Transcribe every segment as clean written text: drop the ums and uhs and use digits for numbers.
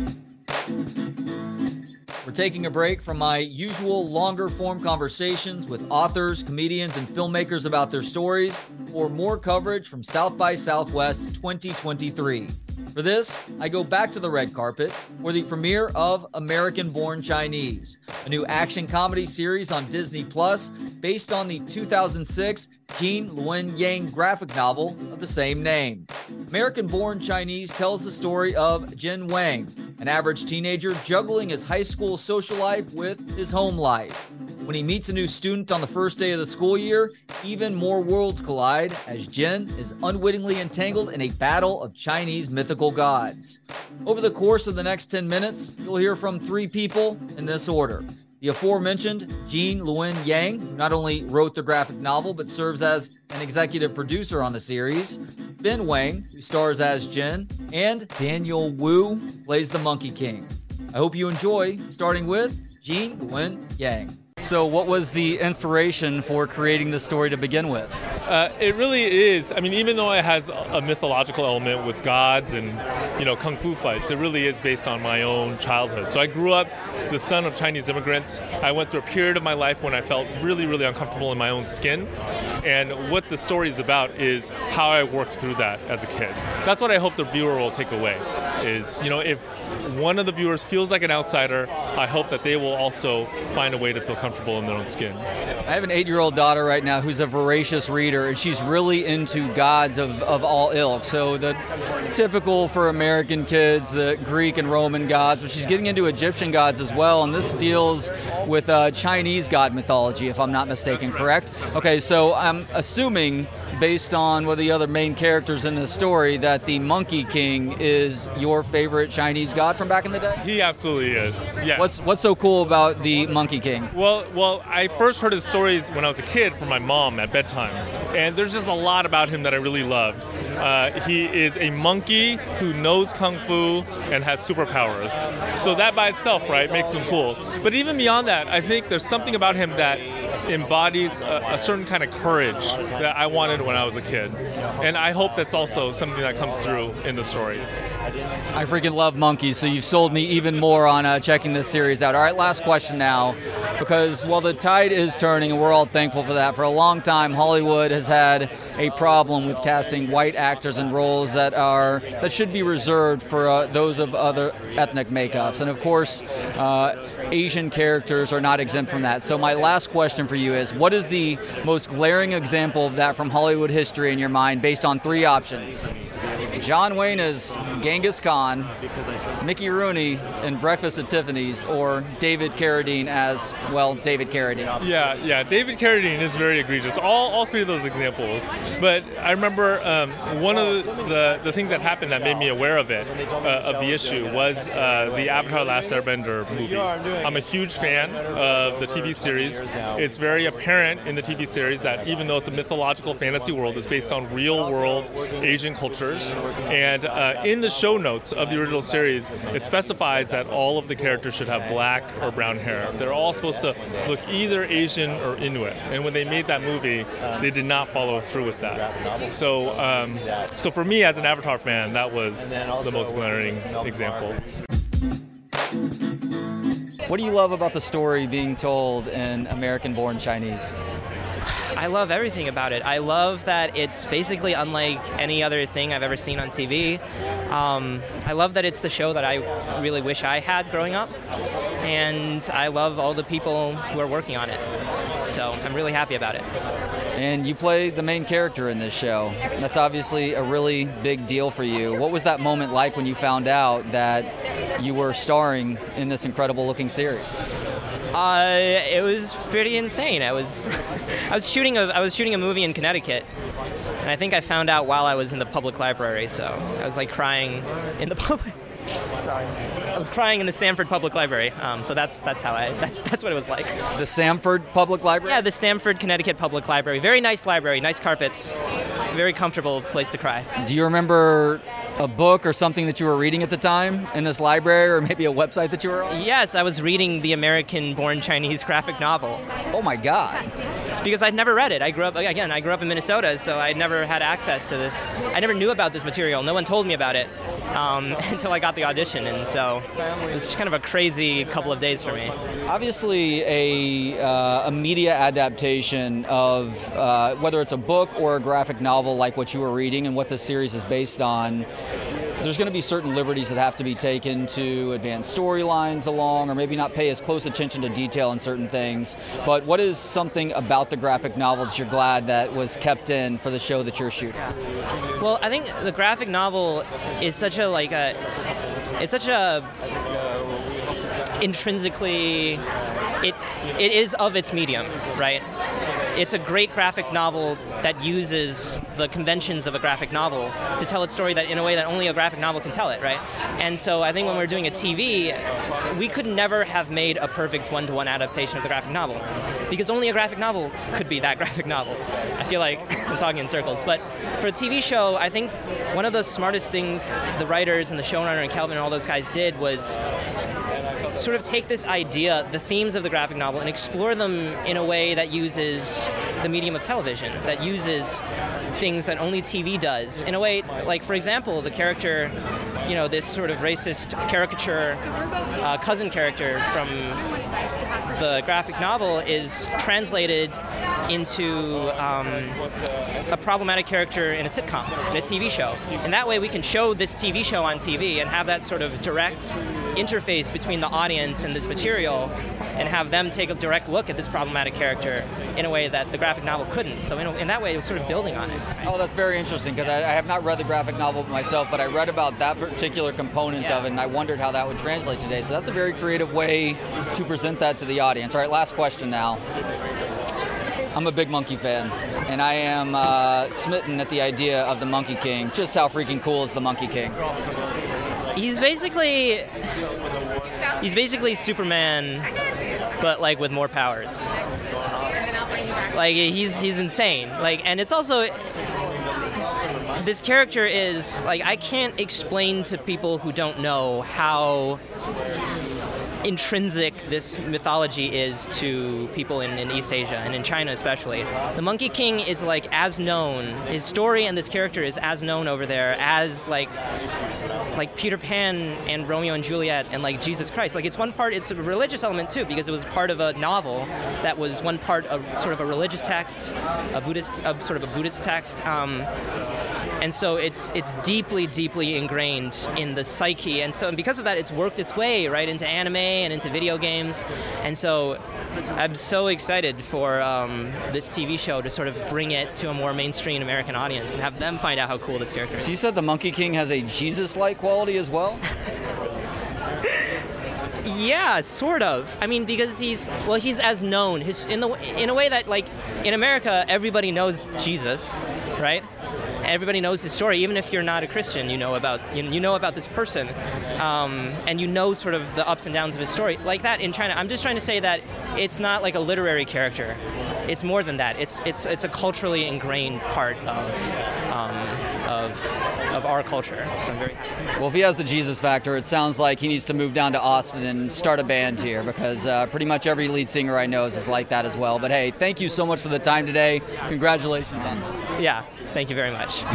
We're taking a break from my usual longer form conversations with authors, comedians, and filmmakers about their stories for more coverage from South by Southwest 2023. For this, I go back to the red carpet for the premiere of American Born Chinese, a new action comedy series on Disney Plus based on the 2006 Gene Luen Yang graphic novel of the same name. American Born Chinese tells the story of Jin Wang, an average teenager juggling his high school social life with his home life. When he meets a new student on the first day of the school year, even more worlds collide as Jin is unwittingly entangled in a battle of Chinese mythical gods. Over the course of the next 10 minutes, you'll hear from 3 people in this order. The aforementioned Gene Luen Yang, who not only wrote the graphic novel but serves as an executive producer on the series, Ben Wang, who stars as Jin, and Daniel Wu, who plays the Monkey King. I hope you enjoy, starting with Gene Luen Yang. So what was the inspiration for creating this story to begin with? It really is. I mean, even though it has a mythological element with gods and, kung fu fights, it really is based on my own childhood. So I grew up the son of Chinese immigrants. I went through a period of my life when I felt really, really uncomfortable in my own skin. And what the story is about is how I worked through that as a kid. That's what I hope the viewer will take away is, if one of the viewers feels like an outsider, I hope that they will also find a way to feel comfortable in their own skin. I have an 8-year-old daughter right now who's a voracious reader, and she's really into gods of all ilk. So the typical for American kids, the Greek and Roman gods, but she's getting into Egyptian gods as well, and this deals with Chinese god mythology, if I'm not mistaken, correct? Okay, so I'm assuming, based on one of the other main characters in this story, that the Monkey King is your favorite Chinese god from back in the day? He absolutely is, yeah. What's so cool about the Monkey King? Well, I first heard his stories when I was a kid from my mom at bedtime, and there's just a lot about him that I really loved. He is a monkey who knows kung fu and has superpowers. So that by itself, right, makes him cool. But even beyond that, I think there's something about him that embodies a certain kind of courage that I wanted when I was a kid. And I hope that's also something that comes through in the story. I freaking love monkeys, so you've sold me even more on checking this series out. All right, last question now, because while the tide is turning, and we're all thankful for that, for a long time, Hollywood has had a problem with casting white actors in roles that should be reserved for those of other ethnic makeups. And of course, Asian characters are not exempt from that. So my last question for you is, what is the most glaring example of that from Hollywood history in your mind, based on 3 options? John Wayne as Genghis Khan, Mickey Rooney in Breakfast at Tiffany's, or David Carradine as, David Carradine? Yeah, David Carradine is very egregious. All 3 of those examples. But I remember one of the things that happened that made me aware of it, of the issue, was the Avatar Last Airbender movie. I'm a huge fan of the TV series. It's very apparent in the TV series that even though it's a mythological fantasy world, it's based on real-world Asian cultures. And in the show notes of the original series, it specifies that all of the characters should have black or brown hair. They're all supposed to look either Asian or Inuit. And when they made that movie, they did not follow through with that. So for me as an Avatar fan, that was the most glaring example. What do you love about the story being told in American Born Chinese? I love everything about it. I love that it's basically unlike any other thing I've ever seen on TV. I love that it's the show that I really wish I had growing up. And I love all the people who are working on it. So I'm really happy about it. And you play the main character in this show. That's obviously a really big deal for you. What was that moment like when you found out that you were starring in this incredible looking series? It was pretty insane. I was shooting a movie in Connecticut, and I think I found out while I was in the public library. So I was like crying in the public. Sorry, I was crying in the Stanford Public Library. So that's what it was like. The Stanford Public Library? Yeah, the Stanford, Connecticut Public Library. Very nice library, nice carpets, very comfortable place to cry. Do you remember a book or something that you were reading at the time in this library, or maybe a website that you were on? Yes, I was reading the American-born Chinese graphic novel. Oh my God. Because I'd never read it. I grew up in Minnesota, so I never had access to this. I never knew about this material. No one told me about it until I got the audition, and so it was kind of a crazy couple of days for me. Obviously, a media adaptation of whether it's a book or a graphic novel like what you were reading and what this series is based on, there's going to be certain liberties that have to be taken to advance storylines along, or maybe not pay as close attention to detail in certain things. But what is something about the graphic novel that you're glad that was kept in for the show that you're shooting? Well, I think the graphic novel is such a intrinsically, it is of its medium, right? It's a great graphic novel that uses the conventions of a graphic novel to tell its story that in a way that only a graphic novel can tell it, right? And so I think when we're doing a TV, we could never have made a perfect one-to-one adaptation of the graphic novel, because only a graphic novel could be that graphic novel. I feel like I'm talking in circles. But for a TV show, I think one of the smartest things the writers and the showrunner and Kelvin and all those guys did was sort of take this idea, the themes of the graphic novel, and explore them in a way that uses the medium of television, that uses things that only TV does. In a way, like, for example, the character, this sort of racist caricature, cousin character from the graphic novel is translated into a problematic character in a sitcom, in a TV show. And that way we can show this TV show on TV and have that sort of direct interface between the audience and this material, and have them take a direct look at this problematic character in a way that the graphic novel couldn't. So in that way, it was sort of building on it. Oh, that's very interesting, because I have not read the graphic novel myself, but I read about that particular component of it, and I wondered how that would translate today. So that's a very creative way to present that to the audience. All right, last question now. I'm a big Monkey fan, and I am smitten at the idea of the Monkey King. Just how freaking cool is the Monkey King? He's basically Superman, but like with more powers. Like he's insane. Like, and it's also, this character is like, I can't explain to people who don't know how intrinsic this mythology is to people in East Asia and in China especially. The Monkey King is like as known, his story and this character is as known over there as like Peter Pan and Romeo and Juliet and like Jesus Christ. Like it's a religious element too, because it was part of a novel that was one part of sort of a religious text, a Buddhist text. And so it's deeply, deeply ingrained in the psyche. And so because of that, it's worked its way right into anime and into video games. And so I'm so excited for this TV show to sort of bring it to a more mainstream American audience and have them find out how cool this character is. So you said the Monkey King has a Jesus-like quality as well? Yeah, sort of. I mean, because he's as known. In a way that, like, in America, everybody knows Jesus, right? Everybody knows his story, even if you're not a Christian. You know about this person, and you know sort of the ups and downs of his story. Like that in China, I'm just trying to say that it's not like a literary character. It's more than that. It's a culturally ingrained part of our culture. So I'm very happy. Well, if he has the Jesus factor, it sounds like he needs to move down to Austin and start a band here, because pretty much every lead singer I know is like that as well. But hey, thank you so much for the time today. Congratulations on this. Yeah, thank you very much.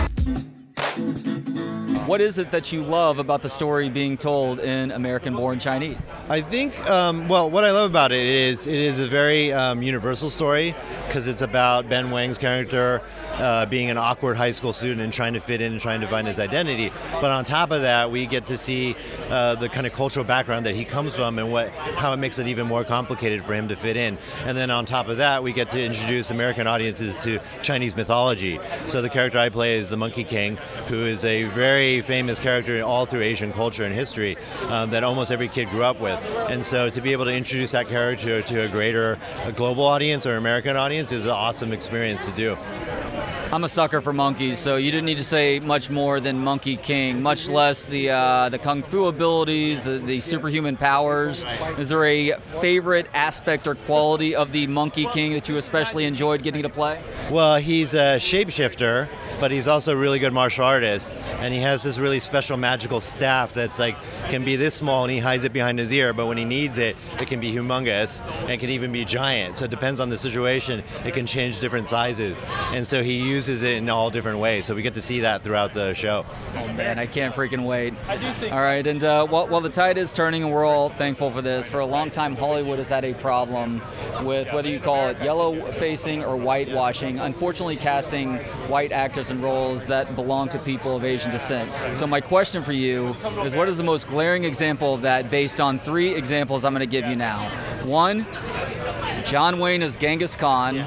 What is it that you love about the story being told in American-born Chinese? I think, what I love about it is a very universal story, because it's about Ben Wang's character being an awkward high school student and trying to fit in and trying to find his identity. But on top of that, we get to see the kind of cultural background that he comes from and how it makes it even more complicated for him to fit in. And then on top of that, we get to introduce American audiences to Chinese mythology. So the character I play is the Monkey King, who is a very famous character all through Asian culture and history that almost every kid grew up with. And so to be able to introduce that character to a global audience or American audience is an awesome experience to do. I'm a sucker for monkeys, so you didn't need to say much more than Monkey King, much less the kung fu abilities, the superhuman powers. Is there a favorite aspect or quality of the Monkey King that you especially enjoyed getting to play? Well, he's a shapeshifter, but he's also a really good martial artist, and he has this really special magical staff that's like can be this small and he hides it behind his ear, but when he needs it, it can be humongous and can even be giant. So it depends on the situation. It can change different sizes, and so he uses it in all different ways. So we get to see that throughout the show. Oh man, I can't freaking wait. All right, and while the tide is turning, and we're all thankful for this, for a long time Hollywood has had a problem with whether you call it yellow facing or whitewashing, unfortunately casting white actors in roles that belong to people of Asian descent. So my question for you is, what is the most glaring example of that based on 3 examples I'm going to give you now? 1, John Wayne as Genghis Khan.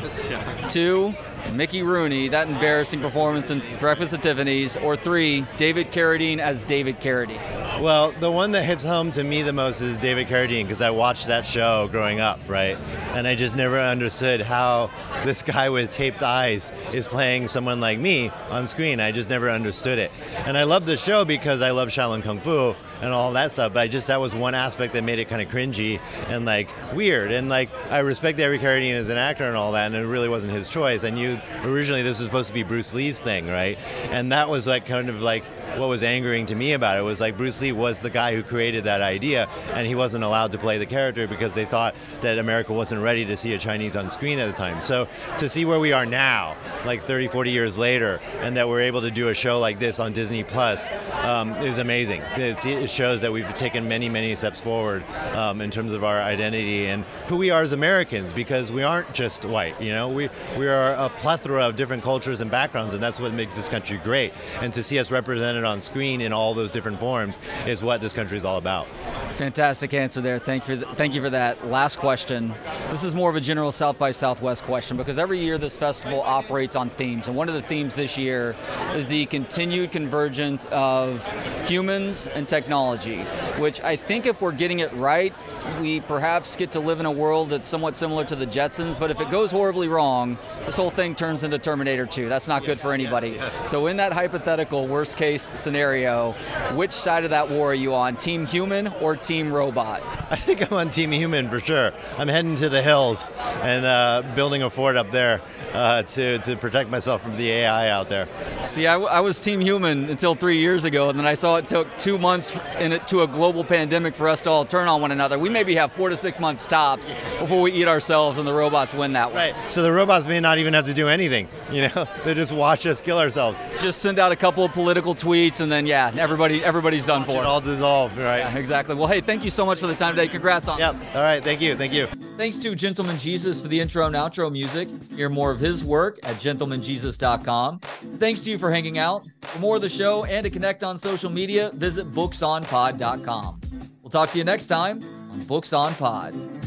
2, Mickey Rooney, that embarrassing performance in Breakfast at Tiffany's. Or 3, David Carradine as David Carradine. Well, the one that hits home to me the most is David Carradine, because I watched that show growing up, right? And I just never understood how this guy with taped eyes is playing someone like me on screen. I just never understood it. And I love the show because I love Shaolin Kung Fu and all that stuff, but that was one aspect that made it kind of cringy and like weird. And like I respect David Carradine as an actor and all that, and it really wasn't his choice. I knew originally this was supposed to be Bruce Lee's thing, right? And that was like kind of like what was angering to me about it was like Bruce Lee was the guy who created that idea, and he wasn't allowed to play the character because they thought that America wasn't ready to see a Chinese on screen at the time. So to see where we are now, like 30, 40 years later, and that we're able to do a show like this on Disney Plus is amazing. It shows that we've taken many, many steps forward in terms of our identity and who we are as Americans, because we aren't just white. You know, we are a plethora of different cultures and backgrounds, and that's what makes this country great. And to see us represented on screen in all those different forms is what this country is all about. Fantastic answer there. Thank you for that. Last question. This is more of a general South by Southwest question, because every year this festival operates on themes, and one of the themes this year is the continued convergence of humans and technology, which I think if we're getting it right, we perhaps get to live in a world that's somewhat similar to the Jetsons, but if it goes horribly wrong, this whole thing turns into Terminator 2. That's not good for anybody. So in that hypothetical worst case scenario, which side of that war are you on? Team human or team robot? I think I'm on Team Human for sure. I'm heading to the hills and building a fort up there to protect myself from the AI out there. See, I was Team Human until 3 years ago, and then I saw it took 2 months to a global pandemic for us to all turn on one another. We maybe have 4 to 6 months tops before we eat ourselves and the robots win that one. Right. So the robots may not even have to do anything. You know, they just watch us kill ourselves. Just send out a couple of political tweets, and then everybody's done for. It all dissolved, right? Yeah, exactly. Well, hey, thank you so much for the time today. Congrats on. Yep. All right. Thank you. Thank you. Thanks to Gentleman Jesus for the intro and outro music. Hear more of his work at gentlemanjesus.com. Thanks to you for hanging out. For more of the show and to connect on social media, visit booksonpod.com. We'll talk to you next time on Books on Pod.